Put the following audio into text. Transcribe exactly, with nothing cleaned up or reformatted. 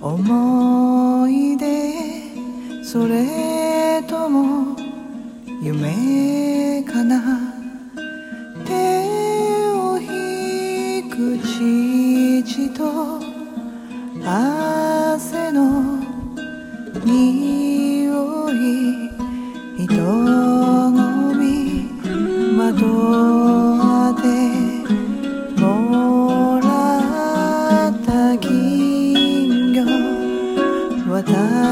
思い出、それとも夢かな。手を引く父と汗の匂い、人混みまとってもらった金魚、私